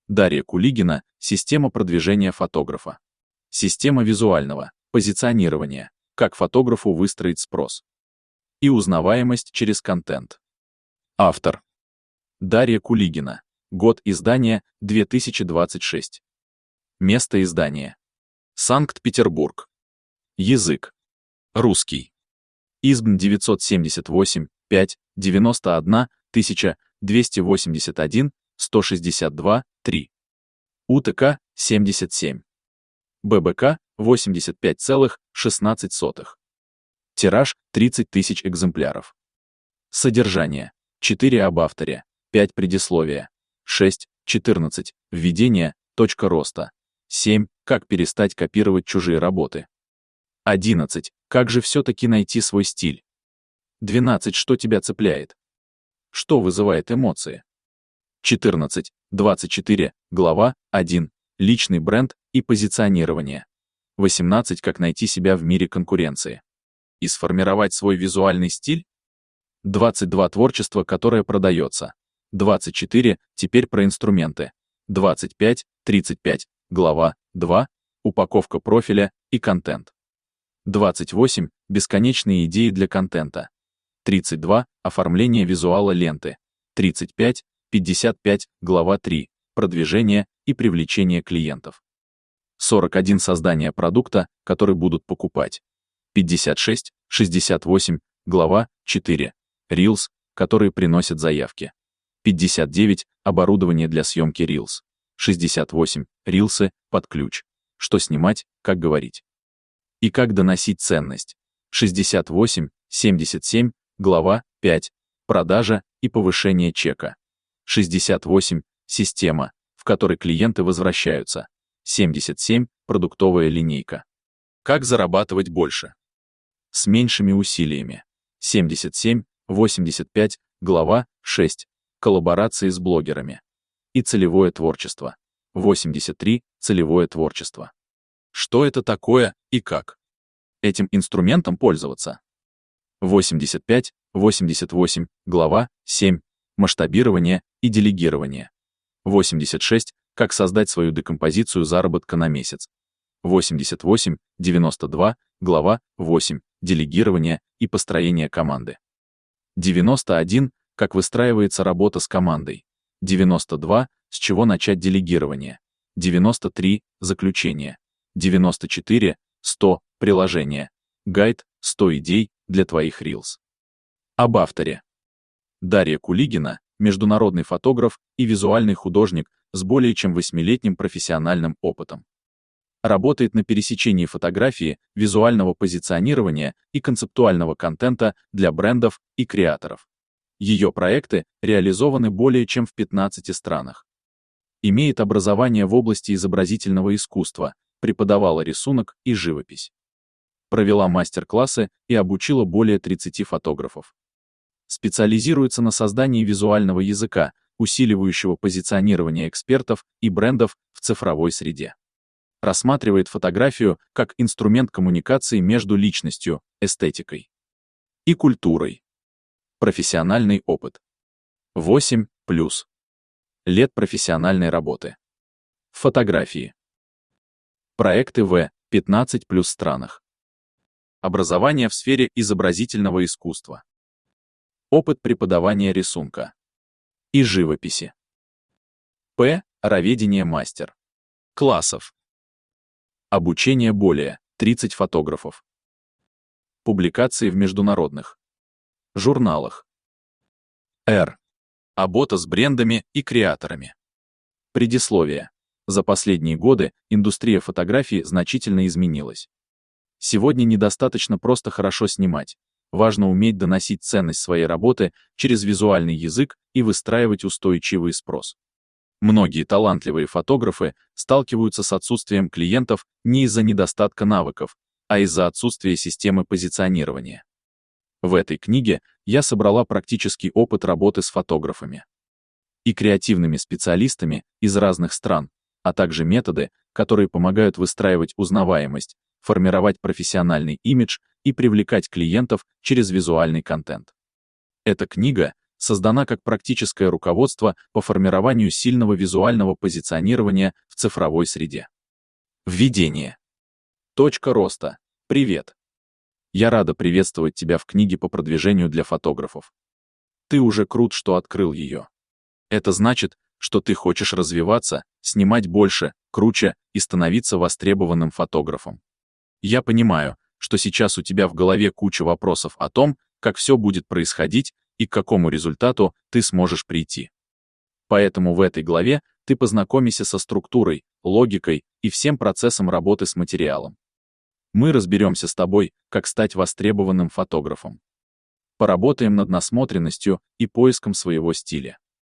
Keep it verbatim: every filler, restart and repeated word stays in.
Дарья Кулигина, система продвижения фотографа. Система визуального позиционирования, как фотографу выстроить спрос. И узнаваемость через контент. Автор. Дарья Кулигина. Год издания две тысячи двадцать шесть. Место издания. Санкт-Петербург. Язык. Русский. Избн девятьсот семьдесят восемь, пять, девяносто один, тысяча двести восемьдесят один, сто шестьдесят два, три. УТК семьдесят семь. ББК восемьдесят пять целых шестнадцать сотых. Тираж тридцать тысяч экземпляров. Содержание. четыре об авторе, пять предисловия, шесть, четырнадцать, введение, точка роста, семь, как перестать копировать чужие работы. одиннадцать, как же все-таки найти свой стиль. двенадцать, что тебя цепляет. Что вызывает эмоции. четырнадцать, двадцать четыре, глава один, личный бренд и позиционирование. восемнадцать, как найти себя в мире конкуренции. И сформировать свой визуальный стиль. двадцать два, творчество, которое продается. двадцать четыре, теперь про инструменты. двадцать пять, тридцать пять, глава два, упаковка профиля и контент. двадцать восемь, бесконечные идеи для контента. тридцать два, оформление визуала ленты. тридцать пять, пятьдесят пять, глава три, продвижение и привлечение клиентов. сорок один, создание продукта, который будут покупать. пятьдесят шесть, шестьдесят восемь, глава четыре, Reels, которые приносят заявки. пятьдесят девять, оборудование для съемки Reels. шестьдесят восемь, рилсы под ключ. Что снимать, как говорить. И как доносить ценность. шестьдесят восемь, семьдесят семь, глава пять, продажа и повышение чека. шестьдесят восемь, система, в которой клиенты возвращаются. семьдесят семь, продуктовая линейка. Как зарабатывать больше. С меньшими усилиями. семьдесят семь, восемьдесят пять, глава шесть, коллаборации с блогерами. И целевое творчество. восемьдесят три, целевое творчество. Что это такое и как? Этим инструментом пользоваться. восемьдесят пять, восемьдесят восемь, глава семь, масштабирование и делегирование. восемьдесят шесть, как создать свою декомпозицию заработка на месяц. восемьдесят восемь, девяносто два, глава восемь, делегирование и построение команды. девяносто один, как выстраивается работа с командой. девяносто два, с чего начать делегирование. девяносто три, заключение. девяносто четыре, сто, приложение. Гайд, сто идей для твоих Reels. Об авторе. Дарья Кулигина, международный фотограф и визуальный художник с более чем восьмилетним профессиональным опытом. Работает на пересечении фотографии, визуального позиционирования и концептуального контента для брендов и креаторов. Ее проекты реализованы более чем в пятнадцати странах. Имеет образование в области изобразительного искусства, преподавала рисунок и живопись. Провела мастер-классы и обучила более тридцати фотографов. Специализируется на создании визуального языка, усиливающего позиционирование экспертов и брендов в цифровой среде. Рассматривает фотографию как инструмент коммуникации между личностью, эстетикой и культурой. Профессиональный опыт. восемь плюс лет профессиональной работы. Фотографии. Проекты в пятнадцати плюс странах. Образование в сфере изобразительного искусства. Опыт преподавания рисунка и живописи. П. Роведение мастер. Классов. Обучение более тридцати фотографов. Публикации в международных журналах. Р. Работа с брендами и креаторами. Предисловие. За последние годы индустрия фотографии значительно изменилась. Сегодня недостаточно просто хорошо снимать. Важно уметь доносить ценность своей работы через визуальный язык и выстраивать устойчивый спрос. Многие талантливые фотографы сталкиваются с отсутствием клиентов не из-за недостатка навыков, а из-за отсутствия системы позиционирования. В этой книге я собрала практический опыт работы с фотографами и креативными специалистами из разных стран, а также методы, которые помогают выстраивать узнаваемость, формировать профессиональный имидж и привлекать клиентов через визуальный контент. Эта книга создана как практическое руководство по формированию сильного визуального позиционирования в цифровой среде. Введение. Точка роста. Привет. Я рада приветствовать тебя в книге по продвижению для фотографов. Ты уже крут, что открыл ее. Это значит, что ты хочешь развиваться, снимать больше, круче и становиться востребованным фотографом. Я понимаю, что сейчас у тебя в голове куча вопросов о том, как все будет происходить и к какому результату ты сможешь прийти. Поэтому в этой главе ты познакомишься со структурой, логикой и всем процессом работы с материалом. Мы разберемся с тобой, как стать востребованным фотографом. Поработаем над насмотренностью и поиском своего стиля.